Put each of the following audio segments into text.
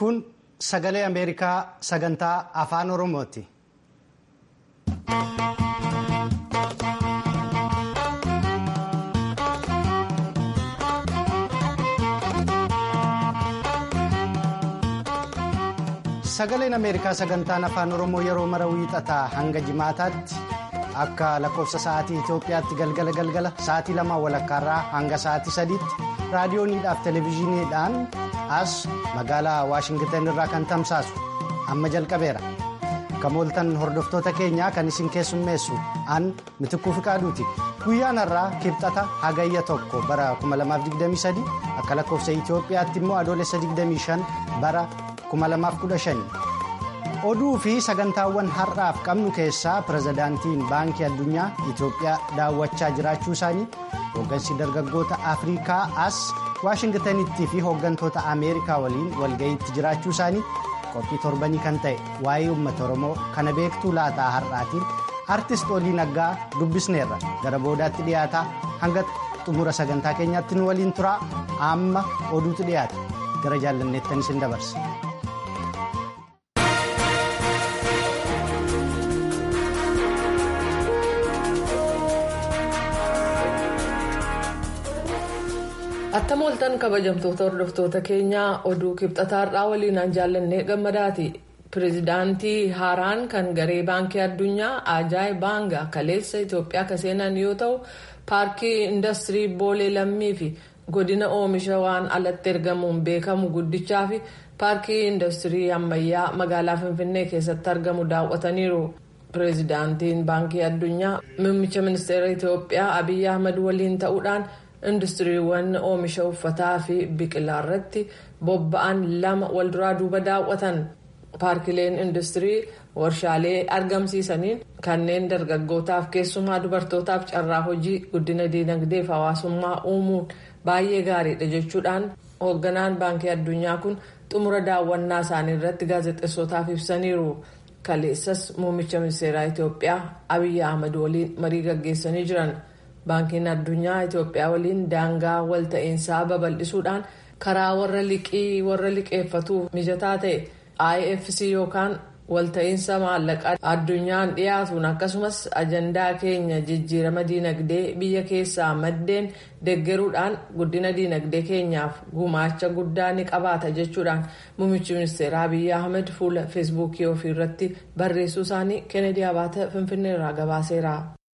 Kun sagalee Ameerikaa sagantaa afaan Oromooti. Sagaleen Ameerikaa sagantaan afaan Oromoo yeroo mara wiixataa hanga jimaataatti akka lakkoofsa sa'aatii Itoophiyaatti galgala sa'aatii 2:00 hanga sa'aatii 3tti raadiyooniidhaaf televezyiiniidhaan as magaalaa Waashingtan irraa kan tamsaasu amma jalqabeera. Kamooltan hordoftoota keenyaa kan isin keessummeessu an Mitikkuu Fiqaaduuti. Guyyaan har'aa kibxata hagayya 1 bara 2023 akka lakkoofsa Itoophiyaatti immoo adoolessa 25 bara 2015. Oduu fi sagantaawwan har'aaf qabnu keessaa pirezidaantiin baankii addunyaa Itoophiyaa daawwachaa jiraachuu isaanii, hooggansi dargaggoota Afrikaa as Waashingtanitti fi hooggantoota Ameerikaa waliin walga'iitti jiraachuu isaanii, qophii torbanii kan ta'e waa'ee uummata Oromoo kana beektuu laataa har'aatiin artist Olii Naggaa dubbisneerra. Gara boodaatti dhiyaataa hanga xumura sagantaa keenyaatti nu waliin turaa. Amma oduutu dhiyaata. Gara jaallanneettan isin dabarsa. Attam ooltan kabajamtoota hordoftoota keenyaa oduu kibxataarraa waliinaan jaallannee gammadaati. Pireezidaantii haaraan kan garee baankii addunyaa Ajaay Baanga kaleessa Itoophiyaa ka seenan yoo ta'u, paarkii indastirii Boolee Lammii fi godina oomisha waan alatti ergamuun beekamu guddichaa fi paarkii indastirii ammayyaa magaalaa Finfinnee keessatti argamu daawwataniiru. Pireezidaantiin baankii addunyaa muummicha ministeera Itoophiyaa Abiyyi Ahmad waliin ta'uudhaan industiriiwwan oomisha uffataa fi biqilaa irratti bobba'an 2 walduraa duuba daawwatan. Paarkileen industirii warshaalee argamsiisaniin kanneen dargaggootaaf keessumaa dubartootaaf carraa hojii guddina diinagdee fi hawaasummaa uumuun baay'ee gaariidha jechuudhaan hoogganaan baankii addunyaa kun xumura daawwannaa isaanii irratti gaazexeessootaaf ibsaniiru. Kaleessas muummicha ministeeraa Itoophiyaa Abiyyi Ahmad waliin marii gaggeessanii jiran. Baankiin addunyaa Itoophiyaa waliin daangaa walta'iinsaa babal'isuudhaan karaa warra liqeeffatuuf mijataa ta'e IFC yookaan walta'iinsa maallaqaa addunyaan dhiyaatuun akkasumas ajandaa keenya jijjiirama diinagdee biyya keessaa maddeen deeggaruudhaan guddina diinagdee keenyaaf gumaacha guddaa ni qabaata jechuudhaan muummichi ministeeraa Abiyyi Ahmed fuula feesbuukii ofii irratti barreessuu isaanii Kennedy Abaata Finfinneerraa gabaaseera.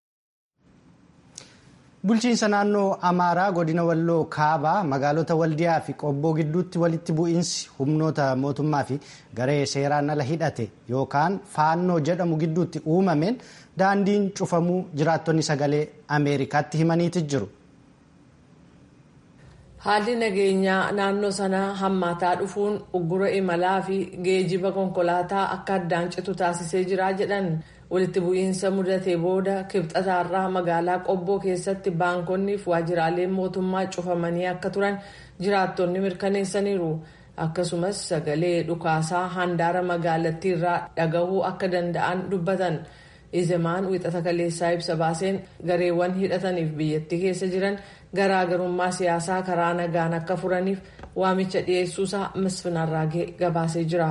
Bulchiinsa naannoo Amaaraa godina Walloo Kaabaa magaalota Waldiyaa fi Qobboo gidduutti walitti bu'iinsi humnoota mootummaa fi garee seeraan ala hidhate yookaan faannoo jedhamu gidduutti uumameen daandiin cufamuu jiraattonni sagalee Ameerikaatti himaniiti jiru. Haalli nageenyaa naannoo sanaa hammaataa dhufuun uggura imalaa fi geejjiba konkolaataa akka addaan citu taasisee jira jedhan. Walitti bu'iinsa mudatee booda kibxataarraa magaalaa Qobboo keessatti baankonni fi waajjiraaleen mootummaa cufamanii akka turan jiraattonni mirkaneessaniiru. Akkasumas sagalee dhukaasaa handaara magaalattiirraa dhagahuu akka danda'an dubbatan. Izemaan wixata kaleessaa ibsa baaseen gareewwan hidhataniif biyyattii keessa jiran garaagarummaa siyaasaa karaa nagaan akka furaniif waamicha dhiyeessuusaa Misfinarraagee gabaasee jira.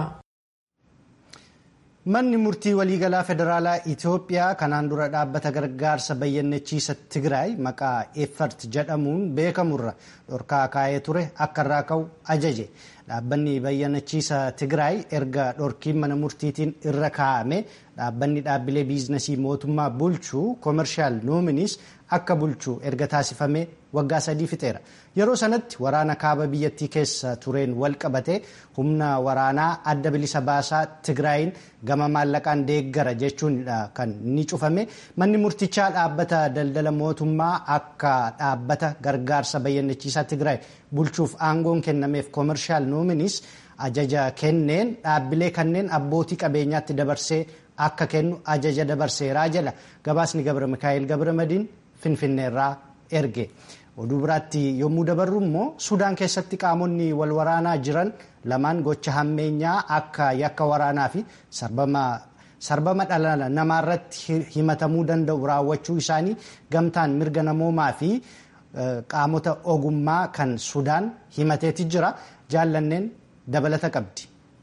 Manni murtii waliigalaa federaalaa Itoophiyaa kanaan dura dhaabbata gargaarsa bayyannechiisa Tigraay maqaa Effert jedhamuun beekamurra dhorkaa kaa'ee ture akka irraa ka'u ajaje. Dhaabbanni bayyannechiisa Tigraay erga dhorkiin mana murtiitiin irra kaa'ame dhaabbanni dhaabbilee biizinasii mootummaa bulchuu Commercial Nominees akka bulchuu erga taasifame waggaa 3 fixeera. Yeroo sanatti waraana kaaba biyyattii keessa tureen wal qabatee humna waraanaa adda bilisa baasaa Tigraayin gama maallaqaan deeggara jechuun kan ni cufame. Manni murtichaa dhaabbata daldala mootummaa akka dhaabbata gargaarsa bayyannechiisaa Tigraay bulchuuf aangoon kennameef Commercial Nominees ajaja kenneen dhaabbilee kanneen abbootii qabeenyaatti dabarsee akka kennu ajaja dabarseeraa jedha. Gabaasni Gabra Mikaa'el Gabramadiin Finfinneerraa erge. Oduu biraatti yommuu dabarru immoo Sudaan keessatti qaamonni wal waraanaa jiran lamaan gocha hammeenyaa akka yakka waraanaa fi sarbama dhala namaa irratti himatamuu danda'u raawwachuu isaanii gamtaan mirga namoomaa fi qaamota ogummaa kan Sudaan himateeti jira. Jaallanneen dabalata qabdi.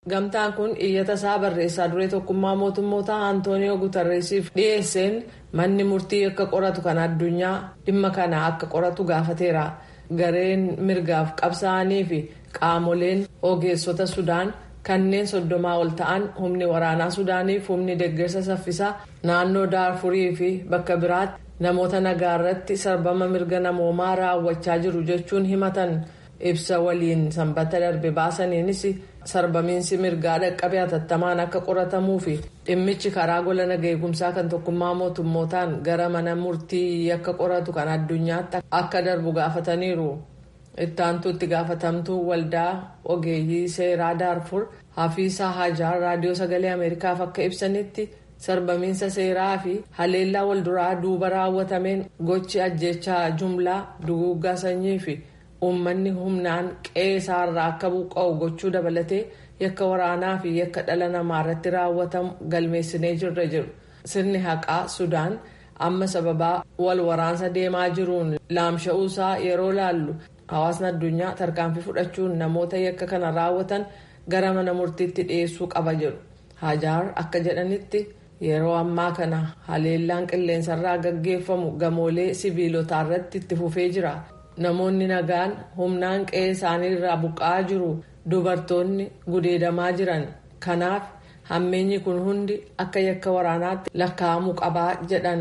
Gamtaan kun iyyata isaa barreessaa duree tokkummaa mootummoota Antooniyoo Guterresiif dhiyeesseen manni murtii akka qoratu kan addunyaa dhimma kana akka qoratu gaafateera. Gareen mirgaaf qabsaa'anii fi qaamoleen ogeessota Sudaan kanneen 30 ol ta'an humni waraanaa Sudaaniif humni deeggarsa saffisaa naannoo Daarfurii fi bakka biraatti namoota nagaa irratti sarbama mirga namoomaa raawwachaa jiru jechuun himatan. Ibsa waliin sanbata darbe baasaniinis sarbamiinsi mirgaa dhaqqabee hatattamaan akka qoratamuu fi dhimmichi karaa gola nagaa eegumsaa kan tokkummaa mootummootaan gara mana murtii akka qoratu kan addunyaatti akka darbu gaafataniiru. Ittaantuutti gaafatamtuu waldaa ogeeyyii seeraa Daarfur Hafiisaa Hajaar raadiyoo sagalee Ameerikaaf akka ibsanitti sarbamiinsa seeraa fi haleellaa walduraa duuba raawwatameen gochi ajjechaa jumlaa duguuggaa sanyii fi uummanni humnaan qe'eerraa akka buqqa'u gochuu dabalatee yakka waraanaa fi yakka dhala namaa irratti raawwatamu galmeessinee jirra jedhu. Sirni haqaa Sudaan amma sababaa wal waraansa deemaa jiruun laamsha'uusaa yeroo laallu hawaasni addunyaa tarkaanfii fudhachuun namoota yakka kana raawwatan gara mana murtiitti dhiyeessuu qaba jedhu. Hajaar akka jedhanitti yeroo ammaa kana haleellaan qilleensarraa gaggeeffamu gamoolee sibiilotaa irratti itti fufee jira. Namoonni nagaan humnaan qe'ee isaanii irraa buqqa'aa jiru. Dubartoonni gudeedamaa jiran. Kanaaf hammeenyi kun hundi akka yakka waraanaatti lakkaa'amuu qabaa jedhan.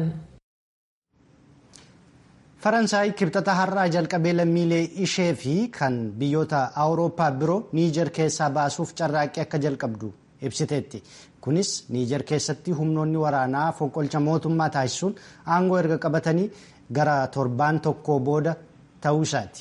Faransaay kibxata har'aa jalqabee lammiilee ishee fi kan biyyoota Awurooppaa biroo Niijer keessaa baasuuf carraaqqii akka jalqabdu ibsiteetti. Kunis Niijer keessatti humnoonni waraanaa fonqolcha mootummaa taasisuun aangoo erga qabatanii gara torbaan tokko booda ta'uu isaati.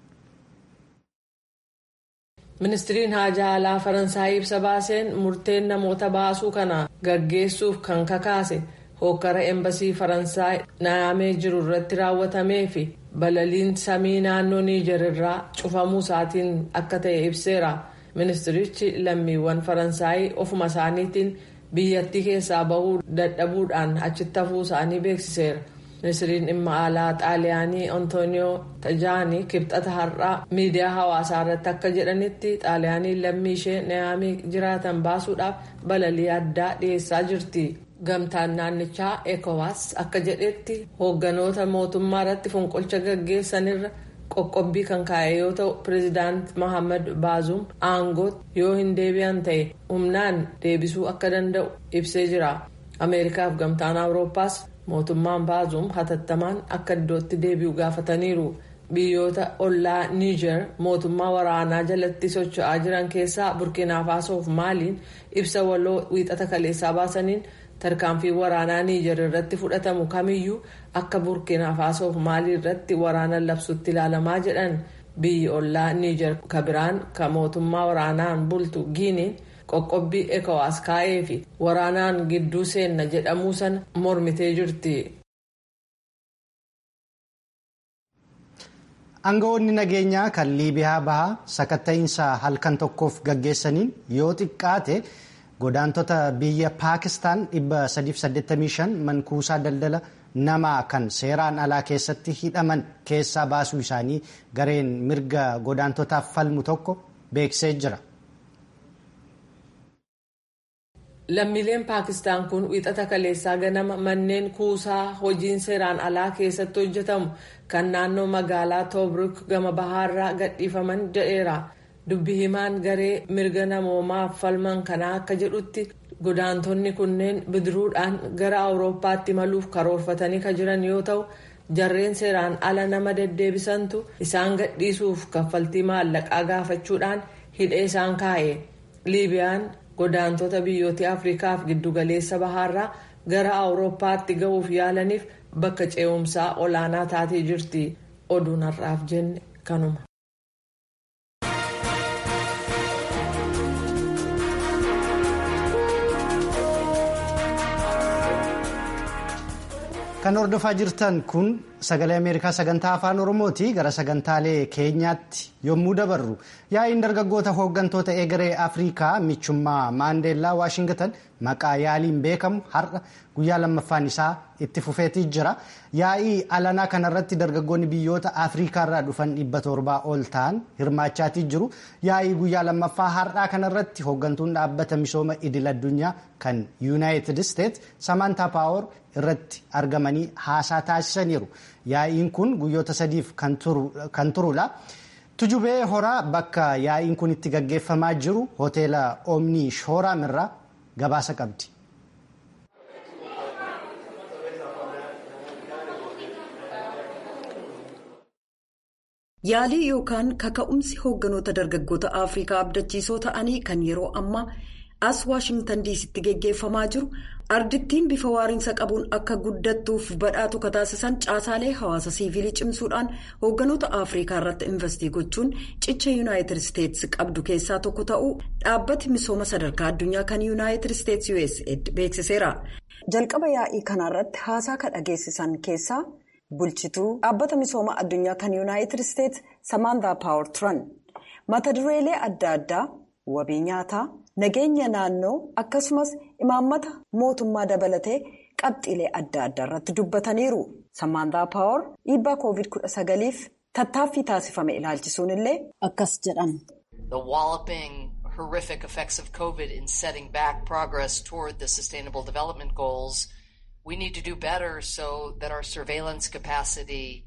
Ministiriin haajaa alaa Faransaay ibsa baaseen murteen namoota baasuu kana gaggeessuuf kan kakaase hokkara embasii Faransaay naayamee jiru irratti raawwatamee fi balaliin samii naannoo Niijer irraa cufamuu isaatiin akka ta'e ibseera. Ministirichi lammiiwwan Faransaay ofuma isaaniitiin biyyattii keessaa bahuu dadhabuudhaan achitti hafuu isaanii beeksiseera. Ministiriin dhimma alaa Xaaliyaanii Antooniyoo Tajaanii kibxata har'aa miidiyaa hawaasaa irratti akka jedhanitti Xaaliyaaniin lammii ishee naayamee jiraatan baasuudhaaf balalii addaa dhiyeessaa jirti. Gamtaan naannichaa ECOWAS akka jedhetti hoogganoota mootummaa irratti fonqolcha gaggeessanirra qoqqobbii kan kaa'e yoo ta'u pireezidaant Mohaammed Baazum aangootti yoo hin deebi'an ta'e humnaan deebisuu akka danda'u ibsee jira. Ameerikaaf gamtaan Awurooppaas mootummaan Baazum hatattamaan akka iddootti deebi'u gaafataniiru. Biyyoota ollaa Niijer mootummaa waraanaa jalatti socho'aa jiran keessaa Burkina Faasoo fi Maaliin ibsa waloo wiixata kaleessaa baasaniin tarkaanfii waraanaa Niijer irratti fudhatamu kamiyyuu akka Burkina Faasoo fi Maalii irratti waraana labsutti ilaalamaa jedhan. Biyyi ollaa Niijer kabiraan kan mootummaa waraanaan bultu Giiniin qoqqobbii ECOWAS kaa'ee fi waraanaan gidduu seenna jedhamuu sana mormitee jirti. Aangawoonni nageenyaa kan Liibiyaa bahaa sakatta'iinsa halkan tokkoof gaggeessaniin yoo xiqqaate godaantota biyya Paakistaan 385 mankuusaa daldala namaa kan seeraan alaa keessatti hidhaman keessaa baasuu isaanii gareen mirga godaantotaaf falmu tokko beeksisee jira. Lammiileen Paakistaan kun wiixata kaleessaa ganama manneen kuusaa hojiin seeraan alaa keessatti hojjetamu kan naannoo magaalaa Tobruk gama bahaarraa gadhiifaman jedheera. Dubbi himaan garee mirga namoomaaf falman kanaa akka jedhutti godaantonni kunneen bidiruudhaan gara Awurooppaatti imaluuf karoorfatanii kan jiran yoo ta'u jarreen seeraan ala nama deddeebisantu isaan gadhiisuuf kaffaltii maallaqaa gaafachuudhaan hidhee isaan kaa'e. Liibiyaan godaantota biyyoota Afriikaaf giddugaleessa bahaarraa gara Awurooppaatti ga'uuf yaalaniif bakka ce'umsaa olaanaa taatee jirti. Oduun har'aaf jenne kanuma. Kan hordofaa jirtan kun sagalee Ameerikaa sagantaa afaan Oromooti. Gara sagantaalee keenyaatti yommuu dabarru yaa'iin dargaggoota hooggantoota egeree Afrikaa michummaa Maandeellaa Waashingtan maqaa yaaliin beekamu har'a guyyaa lammaffaan isaa itti fufeetii jira. Yaa'ii alanaa kanarratti dargaggoonni biyyoota Afrikaarraa dhufan 700 ol ta'an hirmaachaatii jiru. Yaa'ii guyyaa lammaffaa har'aa kanarratti hooggantuun dhaabbata misooma idil addunyaa kan Yuunaayitid Isteets Samantaa Paawer irratti argamanii haasaa taasisaniiru. Yaa'iin kun guyyoota sadiif kan turudha. Tujubee horaa bakka yaa'iin kun itti gaggeeffamaa jiru hoteela Omnii Shooraam irraa gabaasa qabdi. Yaalii yookaan kaka'umsi hoogganoota dargaggoota Afrikaa abdachiisoo ta'anii kan yeroo ammaa as Waashingtan diisitti geggeeffamaa jiru ardittiin bifa waariinsa qabuun akka guddattuuf badhaatu kataasisan caasaalee hawaasa siivilii cimsuudhaan hoogganoota Afrikaa irratti investii gochuun cicha Yuunaayitid Isteets qabdu keessaa tokko ta'uu dhaabbati misooma sadarkaa addunyaa kan Yuunaayitid Isteets USAID beeksiseera. Jalqaba yaa'ii kanarratti haasaa kan dhageessisan keessaa bulchituu dhaabbata misooma addunyaa kan Yuunaayitid Isteets Samantaa Paawer turan. Mata dureelee adda addaa wabii nyaataa. Nageenya naannoo akkasumas imaammata mootummaa dabalatee qabxiilee adda addaa irratti dubbataniiru. Samantaa Paawer dhiibbaa COVID-19f tattaaffii taasifame ilaalchisuun illee akkas jedhan. The walloping, horrific effects of COVID in setting back progress toward the Sustainable Development Goals, we need to do better so that our surveillance capacity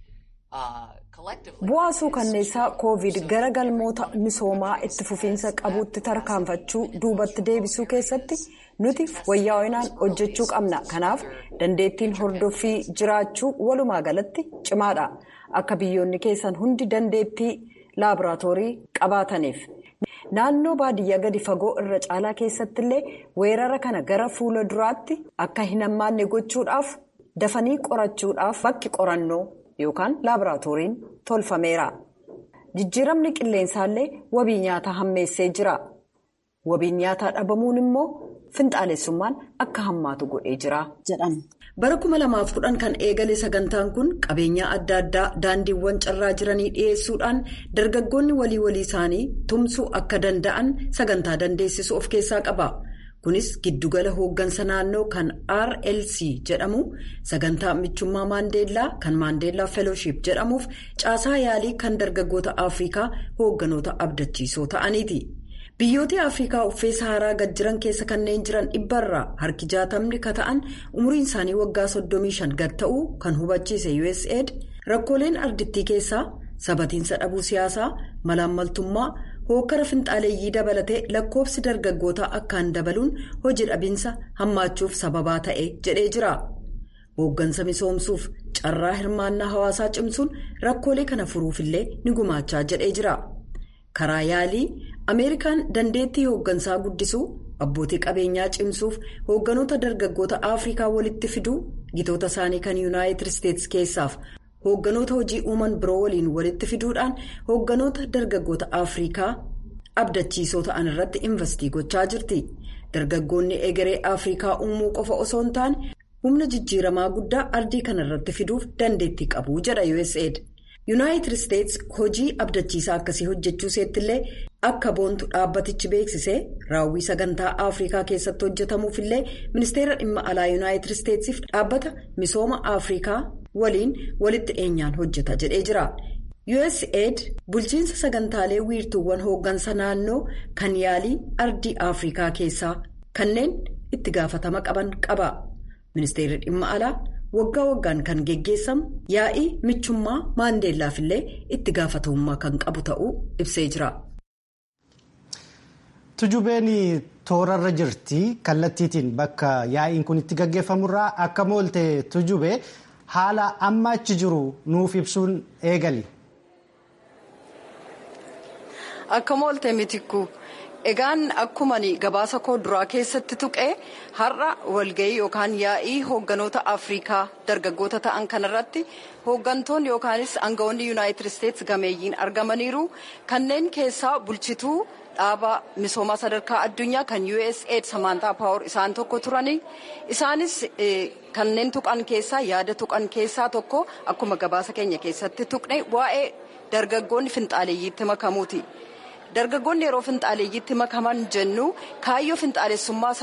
Bu'aasuu kanneessaa COVID gara galmoota misoomaa itti fufiinsa qabuutti tarkaanfachuu duubatti deebisuu keessatti nuti wayyaa'inaan hojjechuu qabna. Kanaaf dandeettiin hordoffii jiraachuu walumaa galatti cimaadha. Akka biyyoonni keessan hundi dandeettii laaboraatoorii qabaataniif. Naannoo baadiyyaa gadi fagoo irra caalaa keessatti illee weerara kana gara fuula duraatti akka hin hammaanne gochuudhaaf dafanii qorachuudhaaf bakki qorannoo yookaan laaboraatooriin tolfameera. Jijjiiramni qilleensaallee wabii nyaataa hammeessee jira. Wabiin nyaataa dhabamuun immoo finxaalessummaan akka hammaatu godhee jira jedhan. Bara 2010 kan eegale sagantaan kun qabeenyaa adda addaa daandiiwwan carraa jiranii dhiyeessuudhaan dargaggoonni walii isaanii tumsuu akka danda'an sagantaa dandeessisu of keessaa qaba. Kunis giddugala hooggansa naannoo kan RLC jedhamu sagantaa michummaa Maandeellaa kan Maandeellaa Fellowship jedhamuuf caasaa yaalii kan dargaggoota Afrikaa hoogganoota abdachiisoo ta'aniiti. Biyyooti Afrikaa uffee Saharaa gad jiran keessa kanneen jiran 100 harki 60 ka ta'an umuriin isaanii waggaa 35 gad ta'uu kan hubachiise USAID rakkooleen ardittii keessaa sabatiinsa dhabuu siyaasaa malaammaltummaa hokkara finxaaleeyyii dabalatee lakkoofsi dargaggootaa akkaan dabaluun hojii dhabinsa hammaachuuf sababaa ta'e jedhee jira. Hooggansa misoomsuuf carraa hirmaannaa hawaasaa cimsuun rakkoolee kana furuufillee ni gumaachaa jedhee jira. Karaa yaalii Ameerikaan dandeettii hooggansaa guddisuu abbootii qabeenyaa cimsuuf hoogganoota dargaggoota Afrikaa walitti fiduu gitoota isaanii kan Yuunaayitid Isteets keessaaf hoogganoota hojii uuman biroo waliin walitti fiduudhaan hoogganoota dargaggoota Afrikaa abdachiisoo ta'an irratti investii gochaa jirti. Dargaggoonni egeree Afrikaa uumuu qofa osoo hin taane humna jijjiiramaa guddaa ardii kana irratti fiduuf dandeettii qabu jedha USAID. Yuunaayitid Isteets hojii abdachiisaa akkasii hojjechuu seettillee akka boontu dhaabbatichi beeksisee raawwii sagantaa Afrikaa keessatti hojjetamuufillee ministeera dhimma alaa Yuunaayitid Isteetsiif dhaabbata misooma Afrikaa waliin walitti dhiyeenyaan hojjeta jedhee jira. USAID bulchiinsa sagantaalee wiirtuuwwan hooggansa naannoo kan yaalii ardii Afrikaa keessaa kanneen itti gaafatama qaban qaba. Ministeerri dhimma alaa waggaa waggaan kan geggeessamu yaa'ii michummaa Maandeellaafillee itti gaafatamummaa kan qabu ta'uu ibsee jira. Tujubeen toorarra jirti kallattiitiin bakka yaa'iin kun itti gaggeeffamurraa akka moolte tujubee haala amma achi jiru nuuf ibsuun eegali. Akka moolte mitikku Egaan akkuma gabaasa koo duraa keessatti tuqee har'a walgahii yookaan yaa'ii hoogganoota Afrikaa dargaggoota ta'an kanarratti hooggantoonni yookaanis aangawoonni Yuunaayitid Isteetsi gameeyyiin argamaniiru. Kanneen keessaa bulchituu dhaaba misoomaa sadarkaa addunyaa kan USAID Samantaa Paawer isaan tokko turani. Isaanis kanneen tuqan keessaa yaada tuqan keessaa tokko akkuma gabaasa keenya keessatti tuqne waa'ee dargaggoonni finxaaleeyyiitti makamuuti. Dargaggoonni yeroo finxaaleeyyiitti makaman jennu kaayyoo finxaalessummaa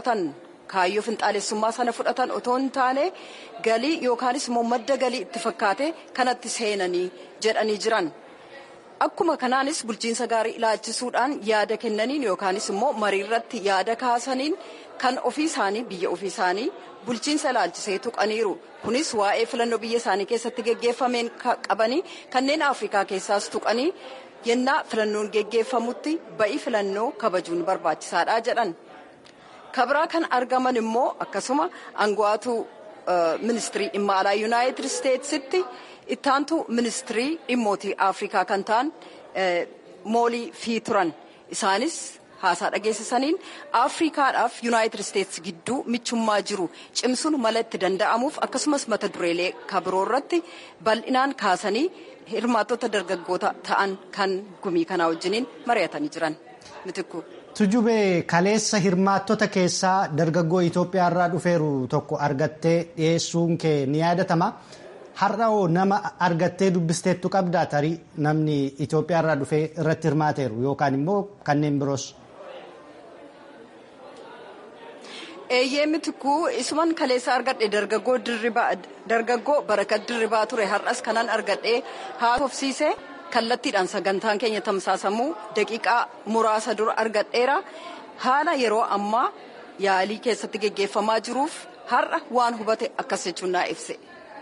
sana fudhatan otoo hin taane galii yookaanis immoo madda galii itti fakkaate kanatti seenanii jedhanii jiran. Akkuma kanaanis bulchiinsa gaarii ilaachisuudhaan yaada kennaniin yookaanis immoo marii irratti yaada kaasaniin kan ofii isaanii biyya ofii isaanii bulchiinsa ilaalchisee tuqaniiru. Kunis waa'ee filannoo biyya isaanii keessatti geggeeffameen qabanii kanneen Afrikaa keessaas tuqanii yennaa filannoon geggeeffamutti ba'ii filannoo kabajuun barbaachisaadha jedhan. Kabraa kan argaman immoo akkasuma aangawaatu ministirii dhimma alaa Yuunaayitid Isteetsitti ittaantu ministirii dhimmootii Afrikaa kan ta'an moolii fi turan. Isaanis haasaa dhageessisaniin Afrikaadhaaf Yuunaayitid Isteetsi gidduu michummaa jiru cimsuun mala itti danda'amuuf akkasumas mata dureelee kabiroo irratti bal'inaan kaasanii hirmaattota dargaggoota ta'an kan gumii kanaa wajjiniin mari'atanii jiran. Mitikku. Tujubee kaleessa hirmaattota keessaa dargaggoo Itoophiyaa irraa dhufeeru tokko argattee dhiyeessuun kee ni yaadatama. Har'aoo nama argattee dubbisteettu qabdaa tarii namni Itoophiyaa irraa dhufee irratti hirmaateeru yookaan immoo kanneen biroos. Eeyyee Mitikku isuman kaleessa argadhe dargaggoo Barakat Dirribaa ture har'as kanan argadhe haasofsiise kallattiidhaan sagantaan keenya tamsaasamuu daqiiqaa muraasa dura argadheera. Haala yeroo ammaa yaalii keessatti geggeeffamaa jiruuf har'a waan hubate akkas jechuun naa ibse.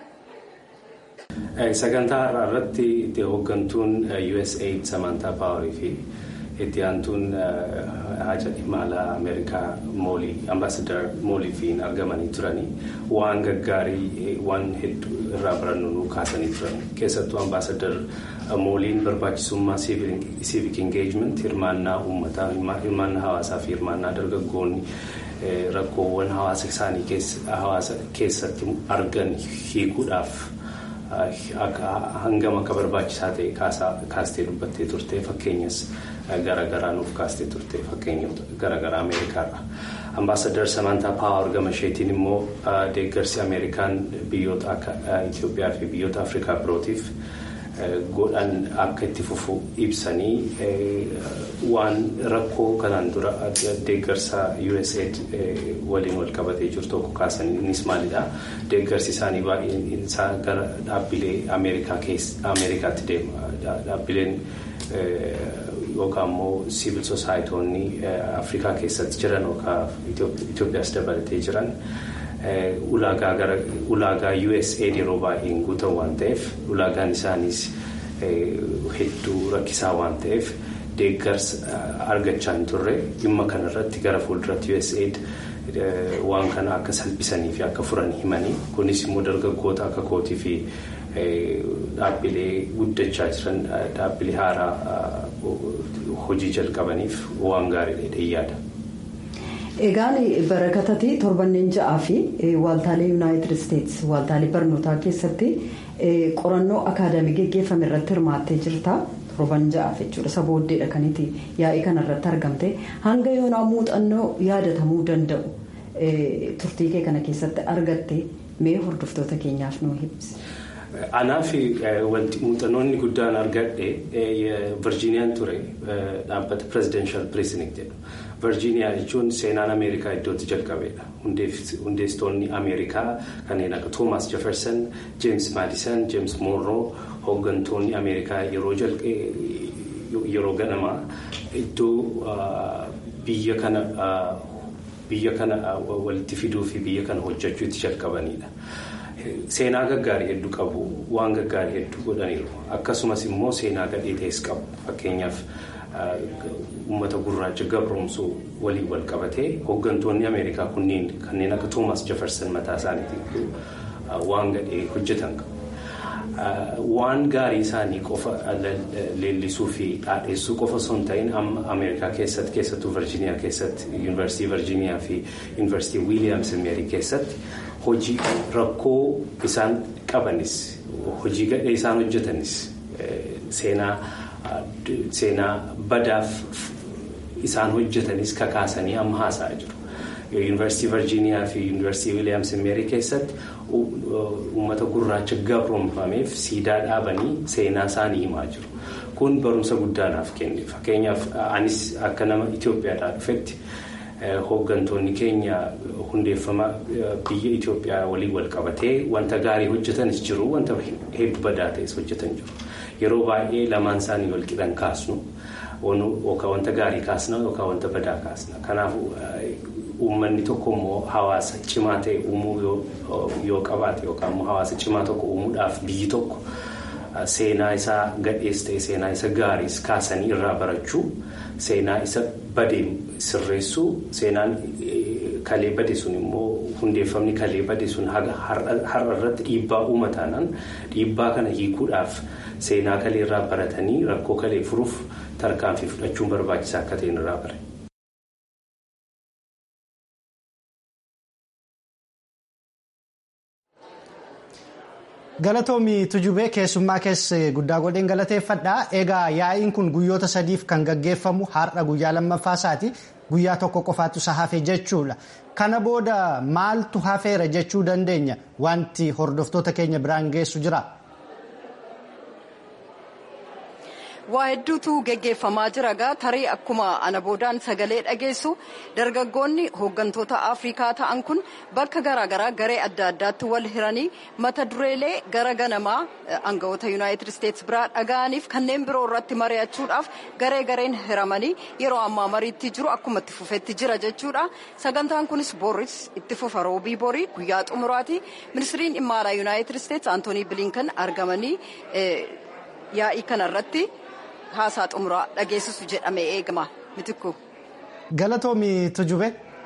Sagantaa har'aa irratti itti hooggantuun USAID Samantaa Paawerii fi itti aantuun haja dhimma alaa Ameerikaa ambaasadar Mooliifiin argamanii turanii waan gaggaarii waan hedduu irraa barannu nu kaasanii turan. Keessattuu ambaasadar Mooliin barbaachisummaa civic engagement hirmaannaa uummataa, hirmaannaa hawaasaa fi hirmaannaa dargaggoonni rakkoowwan hawaasa isaanii keessatti argan hiikuudhaaf hangam akka barbaachisaa ta'e kaastee dubbattee turte. Fakkeenyas garaagaraa nuuf kaastee turte fakkeenyota garaagaraa Ameerikaarra. Ambaasadar Samantaa Paawer gama isheetiin immoo deeggarsi Ameerikaan biyyoota akka Itoophiyaa fi biyyoota Afrikaa birootiif godhan akka itti fufu ibsanii waan rakkoo kanaan dura deeggarsa USAID waliin wal qabatee jiru tokko kaasanii innis maalidha? Deeggarsi isaanii baay'een isaa gara dhaabbilee Ameerikaatti deema. Dhaabbileen yookaan immoo siivil sosaayiitoonni Afrikaa keessatti jiran yookaan Itoophiyaas dabalatee jiran ulaagaa USAID yeroo baay'een guutan waan ta'eef ulaagaan isaaniis hedduu rakkisaa waan ta'eef deeggarsa argachaa hin turre. Dhimma kanarratti gara fuulduratti USAID waan kana akka salphisanii fi akka furan himanii kunis immoo dargaggoota akka kootii fi dhaabbilee guddachaa jiran dhaabbilee haaraa hojii jalqabaniif waan gaariidha yaada. Egaan barakatati torbanneen ja'aa fi waaltaalee Yuunaayitid Isteetsi waaltaalee barnootaa keessatti qorannoo akaadaamii geggeeffame irratti hirmaattee jirta. Torban ja'aaf jechuudha. Isa booddeedha kanitti yaa'ii kanarratti argamte. Hanga yoonaa muuxannoo yaadatamuu danda'u turtii kee kana keessatti argatte mee hordoftoota keenyaaf nuu ibsi. Anaaf muuxannoonni guddaan argadhe Virgiiniyaan ture dhaabbata Presidential Precinct jedhu. Virgiiniyaa jechuun seenaan Ameerikaa iddootti jalqabeedha. Hundeessitoonni Ameerikaa kanneen akka Thomas Jefferson, James Madison, James Monroe hooggantoonni Ameerikaa yeroo ganamaa iddoo biyya kana walitti fiduu fi biyya kana hojjechuu itti jalqabanidha. Seenaa gaggaarii hedduu qabu, waan gaggaarii hedduu godhaniiru. Akkasumas immoo seenaa gadhee ta'es qabu. Fakkeenyaaf uummata gurraacha gabroomsuu waliin wal qabatee hooggantoonni Ameerikaa kanneen akka Thomas Jefferson mataa isaaniitiin waan gadhee hojjetan qabu. waan gaarii isaanii qofa leellisuu fi dhaadheessuu qofa osoo hin ta'in amma Ameerikaa keessattuu Virgiiniyaa keessatti Yuunivarsiitii Virgiiniyaa fi Yuunivarsiitii Wiiliyaams Meerii keessatti hojii rakkoo isaan qabanis hojii gadhee isaan hojjetanis seenaa badaaf isaan hojjetanis kakaasanii amma haasa'aa jiru. Yuunivarsiitii Virgiiniyaa fi Yuunivarsiitii Wiiliyaams Meerii keessatti uummata gurraacha gabroonfameef siidaa dhaabanii seenaa isaanii himaa jiru. Kun barumsa guddaadhaaf kenne. Fakkeenyaaf anis akka nama Itoophiyaadhaa dhufetti hooggantoonni keenya hundeeffama biyya Itoophiyaa waliin wal qabatee wanta gaarii hojjetanis jiru, wanta hedduu badaa ta'es hojjetan jiru. Yeroo baay'ee lamaan isaanii wal qixan kaasnu yookaan wanta gaarii kaasna yookaan wanta badaa kaasna. Kanaafuu uummanni tokko immoo hawaasa cimaa ta'e uumuu yoo qabaate yookaan immoo hawaasa cimaa tokko uumuudhaaf biyyi tokko seenaa isaa gadhees ta'e seenaa isa gaariis kaasanii irraa barachuu, seenaa isa badee sirreessuu, seenaan kalee bade sun immoo hundeeffamni kalee bade sun har'a irratti dhiibbaa uumataanaan dhiibbaa kana hiikuudhaaf seenaa kalee irraa baratanii rakkoo kalee furuuf tarkaanfii fudhachuun barbaachisaa akka ta'e irraa bare. Galatoomii Tujubee keessummaa keessa guddaa godheen galateeffadha. Egaa yaa'iin kun guyyoota 3 kan gaggeeffamu har'a guyyaa lammaffaa isaati. Guyyaa tokko qofaatu isa hafe jechuudha. Kana booda maaltu hafeera jechuu dandeenya? Wanti hordoftoota keenya biraan geessu jira? Waa hedduutu geggeeffamaa jira gaa tarii akkuma ana boodaan sagalee dhageessu dargaggoonni hooggantoota Afrikaa ta'an kun bakka garaagaraa garee adda addaatti wal hiranii mata dureelee gara ganamaa aangawoota Yuunaayitid Isteetsi biraa dhaga'aniif kanneen biroo irratti mari'achuudhaaf gareen hiramanii yeroo ammaa mariitti jiru akkuma itti fufetti jira jechuudha. Sagantaan kunis Boris itti fufa roobii borii guyyaa xumuraati. Ministiriin dhimma alaa Yuunaayitid Isteetsi Antoonii Bilinkan argamanii yaa'ii kanarratti haasaa xumuraa dhageessisu jedhamee eegama. Mitikku. Galatoomii Tujube.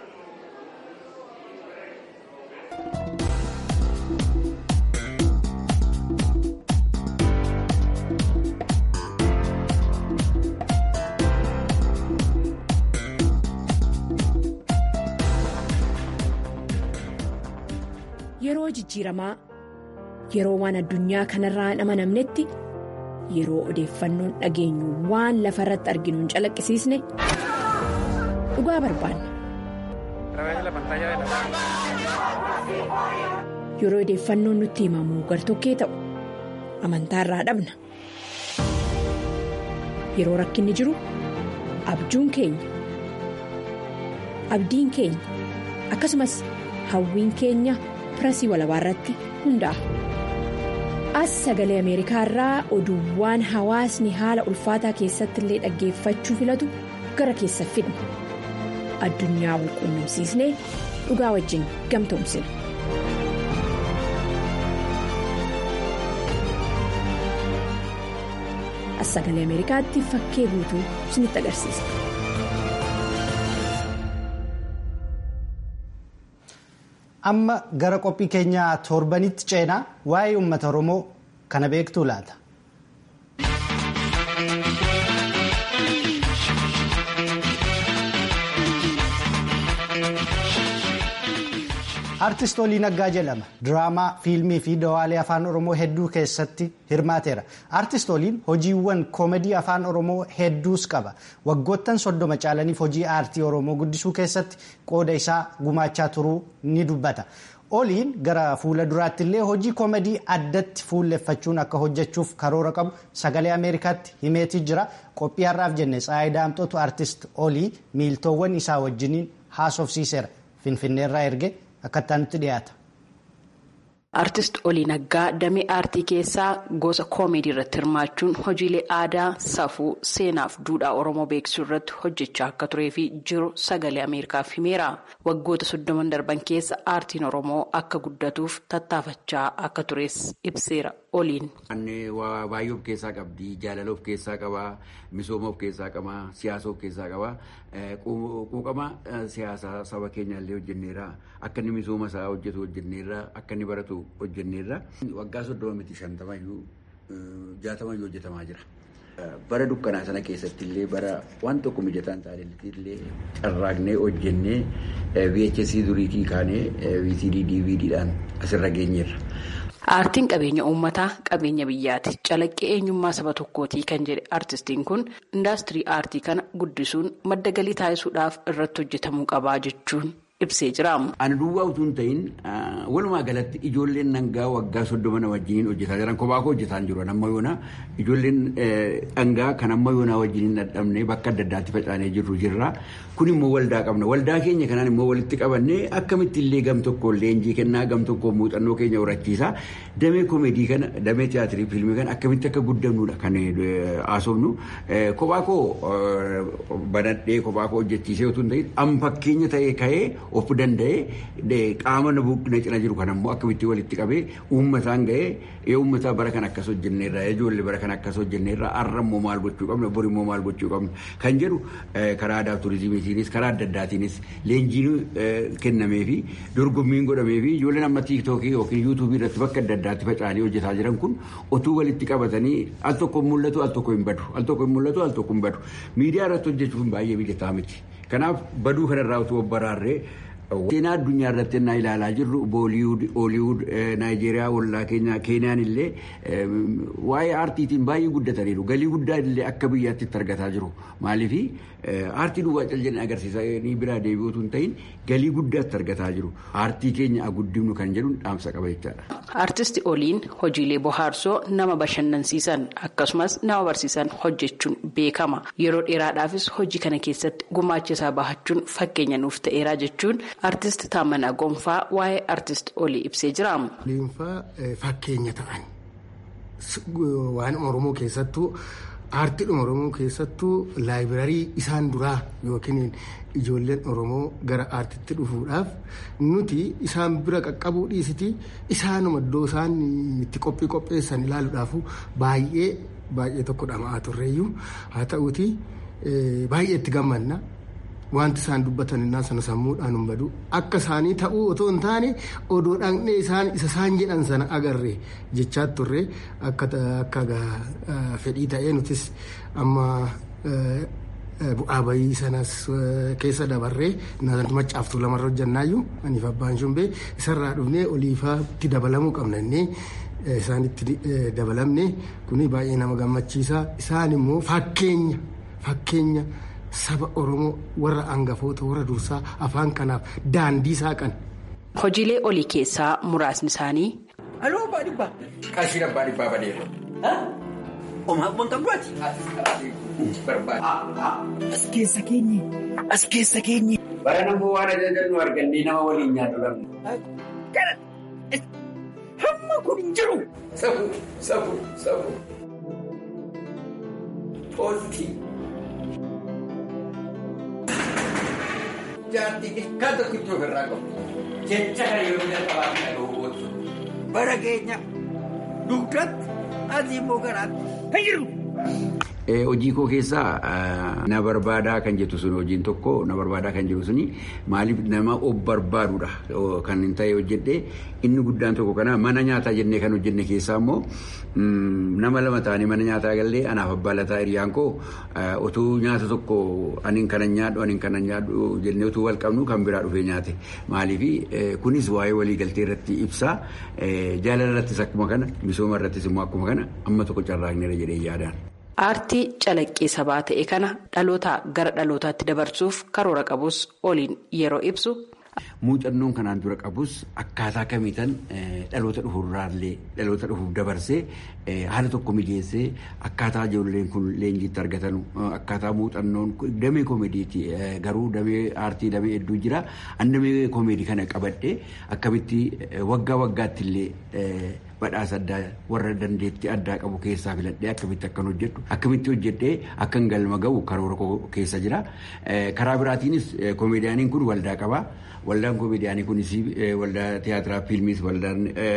Yeroo jijjiiramaa, yeroo waan addunyaa kanarraa hin amanamnetti, yeroo odeeffannoon dhageenyu waan lafa irratti arginu hin calaqqisiisne dhugaa barbaanna. Yeroo odeeffannoon nutti himamu gartokkee ta'u amantaa irraa dhabna. Yeroo rakkinni jiru abjuun keenya akkasumas hawwiin keenya pirasii walabaa irratti hundaa'a. As sagalee Ameerikaa irraa oduuwwan hawaasni haala ulfaataa keessatti illee dhaggeeffachuu filatu gara keessa fidna. Addunyaa wal quunnamsiisnee dhugaa wajjin gamtoomsina. As sagalee Ameerikaatti fakkee guutuu isinitti agarsiisa. Amma gara qophii keenyaa torbanitti ceenaa waa'ee uummata Oromoo kana beektuu laata? Artist Olii Naggaa jedhama. Diraamaa, fiilmii fi dawaalee afaan Oromoo hedduu keessatti hirmaateera. Artist Oliin hojiiwwan koomedii afaan Oromoo hedduus qaba. Waggoottan 30 caalaniif hojii aartii Oromoo guddisuu keessatti qooda isaa gumaachaa turuu ni dubbata. Oliin gara fuula duraatti illee hojii koomedii addatti fuulleffachuun akka hojjechuuf karoora qabu sagalee Ameerikaatti himeetii jira. Qophii har'aaf jenne Tsaayi Daamxootu Artist Olii miiltoowwan isaa wajjiniin haasofsiiseera. Finfinneerraa erge akkattaa nutti dhiyaata. Artist Olii Naggaa damee aartii keessaa gosa koomedii irratti hirmaachuun hojiilee aadaa, safuu, seenaaf duudhaa Oromoo beeksisuu irratti hojjechaa akka turee fi jiru sagalee Ameerikaaf himeera. Waggoota 30 darban keessa aartiin Oromoo akka guddatuuf tattaafachaa akka tures ibseera. Oliin. Baay'ee of keessaa qabdi, jaalala of keessaa qaba, misooma of keessaa qaba, siyaasa of keessaa qaba. Quuqama siyaasaa saba keenya illee hojjenneerra, akka inni misooma isaa hojjetu hojjenneerra, akka inni baratu hojjenneerra. Waggaa 30 miti 50 iyyuu 60 iyyuu hojjetamaa jira. Bara dukkanaa sana keessatti illee bara waan tokko mijataan taa'anitti illee carraaqnee hojjennee VHS duriitii kaanee VCD DVDdhaan asirra geenyeerra. Aartiin qabeenya uummataa, qabeenya biyyaati. Calaqqee eenyummaa saba tokkootii kan jedhe aartistiin kun indaastirii aartii kana guddisuun madda galii taasisuudhaaf irratti hojjetamuu qabaa jechuun ibsee jira. Ani duwwaa utuu hin ta'in walumaa galatti ijoolleen dhangaa waggaa 30 na wajjiniin hojjetaa jiran kophaa koo hojjetaa jiru. Amma yoona ijoolleen dhangaa kan amma yoonaa wajjiniin dadhabnee bakka adda addaatti facaanee jirra. Kun immoo waldaa qabna. Waldaa keenya kanaan immoo walitti qabannee akkamitti illee gam tokko leenjii kennaa, gam tokko muuxannoo keenya horachiisaa. Damee koomedii kana, damee tiyaatirii fiilmii kana akkamitti akka guddannudha kan haasofnu. Kophaa koo banadhee kophaa koo hojjechiisee utuu hin ta'in amma fakkeenya ta'ee ka'ee of danda'ee qaama na cina jiru kan ammoo akkamitti walitti qabee uummataan ga'ee uummataa bara kan akkas hojjenneerra, ijoollee bara kan akkas hojjenneerra, har'a immoo maal gochuu qabna, bori immoo maal gochuu qabna kan jedhu karaa aadaa turizimiitiinis karaa adda addaatiinis leenjiin kennamee fi dorgommiin godhamee fi ijoolleen amma tiiktookii yookiin yuutuubii irratti bakka adda addaatti faca'anii hojjetaa jiran kun otuu walitti qabatanii al tokko mul'atu al tokko hin badu, al tokko hin mul'atu al tokko hin badu. Miidiyaa irratti hojjechuun baay'ee mijataa miti. Kanaaf baduu kanarraa utuu baraarree seenaa addunyaa irratti ennaa ilaalaa jirru Hooliwud, Naayijeeriyaa, ollaa keenya, Keeniyaan illee waa'ee aartiitiin baay'ee guddataniiru. Galii guddaa illee akka biyyaatti itti argataa jiru. Maaliif aartii duwwaa calleen agarsiisanii biraa deebi'uu utuu hin ta'in galii guddaa itti argataa jiru. Aartii keenya guddifnu kan jedhuun dhaamsa qaba jechaadha. Aartisti Oliin hojiilee bohaarsoo nama bashannansiisan akkasumas nama barsiisan hojjechuun beekama. Yeroo dheeraadhaafis hojii kana keessatti gumaacha isaa bahachuun fakkeenya nuuf ta'eera jechuun aartist Taamanaa Gonfaa waa'ee aartist Olii ibsee jira. Oliinfaa fakkeenya ta'an waan Oromoo keessattuu aartiidhuma Oromoo keessattuu laayibirarii isaan duraa yookiin ijoolleen Oromoo gara aartiitti dhufuudhaaf nuti isaan bira qaqqabuu dhiisiti isaanuma iddoo isaan itti qopheessan ilaaluudhaaf baay'ee tokko dhama'aa turreeyyuu haa ta'uuti baay'ee itti gammanna. Wanti isaan dubbatan innaa sana sammuudhaan hin badu. Akka isaanii ta'uu otoo hin taane odoo dhaqnee isaan jedhan sana agarre jechaa turre akka fedhii ta'ee nutis amma bu'aa bayii sanas keessa dabarree naannoo maccaaftuu lamarra hojjannaayyuu aniif abbaan shumbee isarraa dhufnee Oliifaatti dabalamuu qabna innee isaanitti dabalamne kuni baay'ee nama gammachiisa. Isaan immoo fakkeenya. Saba Oromoo warra hangafoota warra dursaa afaan kanaaf daandii saaqan. Hojiilee Olii keessaa muraasni isaanii. Aloo abbaa dhibbaa. Qarshii abbaa dhibbaa badeera. Omaa abbaan qabduuti. Barbaada. As keessa keenye. Bara namboo waan ajajannu argannee nama waliin nyaatu lamna. Hamma kun hin jiru. Sabu. Poostii. Kan tokkitti ofirraa qabu. Jecha kana yoo jalqabaatti kan hawwatu. Bara keenya dugdatti asii immoo garaatti hin jiru. Hojii koo keessaa na barbaadaa kan jettu sun hojiin tokko na barbaadaa kan jedhu suni maaliif nama of barbaadudha kan hin ta'e hojjedhee inni guddaan tokko kana mana nyaataa jennee kan hojjenne keessaa immoo nama lama ta'anii mana nyaataa gallee anaaf abbaa lataa hiriyaan koo otuu nyaata tokko aniin kana nyaadhu jennee otuu wal qabnu kan biraa dhufee nyaate maaliif kunis waa'ee walii galtee irratti ibsaa jaalala irrattis akkuma kana misooma irrattis immoo akkuma kana amma tokko carraaqneera jedhee yaadaan. Aartii calaqqee sabaa ta'e kana dhalootaa gara dhalootaatti dabarsuuf karoora qabus Oliin yeroo ibsu. Muuxannoon kanaan dura qabus akkaataa kamiitan dhaloota dhufuuf dabarsee haala tokko mijeessee akkaataa ijoolleen kun leenjiitti argatan akkaataa muuxannoon damee koomediiti garuu damee aartii damee hedduu jira an damee koomedii kana qabadhee akkamitti waggaa waggaatti illee badhaasa addaa warra dandeettii addaa qabu keessaa filadhee akkamitti hojjedhee akkan galma ga'u karoora keessa jira. Karaa biraatiinis koomediyaaniin kun waldaa qaba. Waldaan koomediyaanii kunis waldaa tiyaatiraa fiilmiis waldaan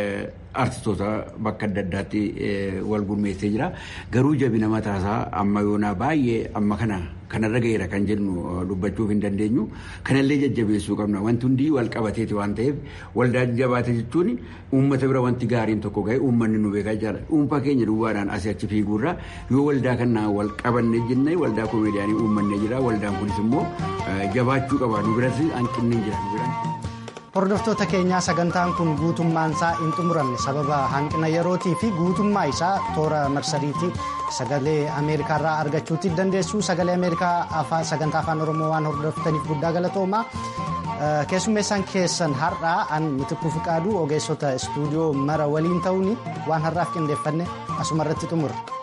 artistoota bakka adda addaatti wal gurmeessee jira. Garuu jabina mataasaa amma yoonaa baay'ee amma kanarra gaheera kan jennu dubbachuuf hin dandeenyu. Kanallee jajjabeessuu qabna. Wanti hundi wal qabateeti waan ta'eef waldaa jabaate jechuun uummata bira wanti gaariin tokko gahe uummanni nu beekaa jira. Dhuunfaa keenya duwwaadhaan asii achi fiiguurra yoo waldaa kanaa wal qabanne jennee waldaa koomeediyaanii uummanne jira. Waldaan kunis immoo jabaachuu qaba. Nu biratti hanqinni hin jira. Hordoftoota keenyaa sagantaan kun guutummaan isaa hin xumuramne sababa hanqina yerootii fi guutummaa isaa toora marsariitii sagalee Ameerikaarraa argachuutti dandeessu. Sagalee Ameerikaa sagantaa afaan Oromoo waan hordoftaniif guddaa galatoomaa. Keessummeessaan keessan har'aa an Mitikkuu Fiqaaduu ogeessota istuudiyoo mara waliin ta'uun waan har'aaf qindeeffanne asumarratti xumura.